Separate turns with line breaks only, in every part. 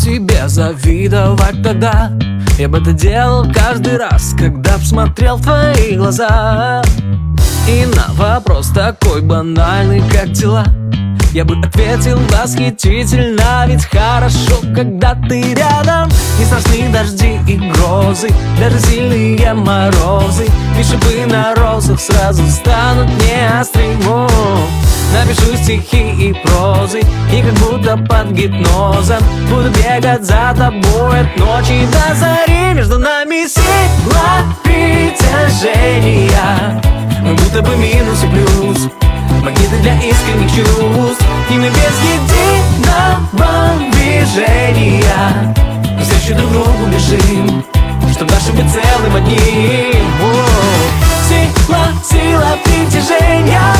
тебе завидовать тогда. Я бы это делал каждый раз, когда б смотрел в твои глаза. И на вопрос такой банальный, как дела, я бы ответил восхитительно. Ведь хорошо, когда ты рядом. Не страшны дожди и грозы, даже сильные морозы. И шипы на розах сразу станут неострым. Напишу стихи и прозы, и как будто под гипнозом буду бегать за тобой от ночи до зари. Между нами сила притяжения, мы будто бы минус и плюс, магниты для искренних чувств. И мы без единого движения навстречу друг другу бежим, чтоб дальше быть целым одним. Сила притяжения,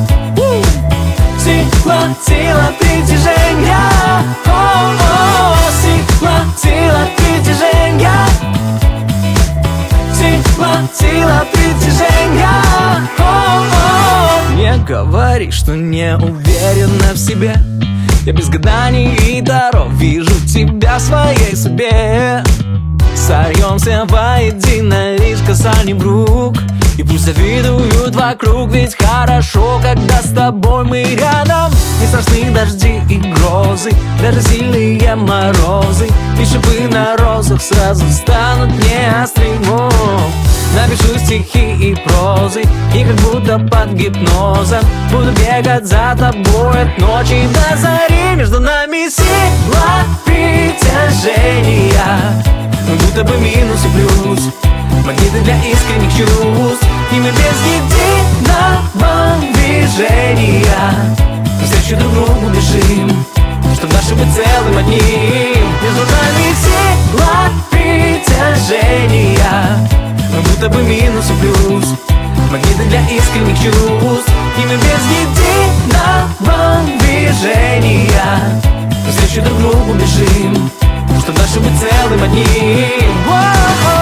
сила притяжения, сила притяжения, сила притяжения. Не говори, что не уверена в себе. Я без гаданий и даров вижу тебя в своей судьбе. Сольемся воедино лишь касанием рук, и пусть завидуют вокруг, ведь хорошо, когда с тобой мы рядом. Не страшны дожди и грозы, даже сильные морозы. И шипы на розах сразу станут неострым. Напишу стихи и прозы, и как будто под гипнозом буду бегать за тобой от ночи до зари. Между нами сила притяжения, мы будто бы минус и плюс, магниты для искренних чувств. И мы без единого движения навстречу друг другу бежим, чтоб дальше быть целым одним. Между нами сила притяжения, мы будто бы минус и плюс, магниты для искренних чувств. И мы без единого движения навстречу друг другу бежим, чтоб дальше быть целым одним.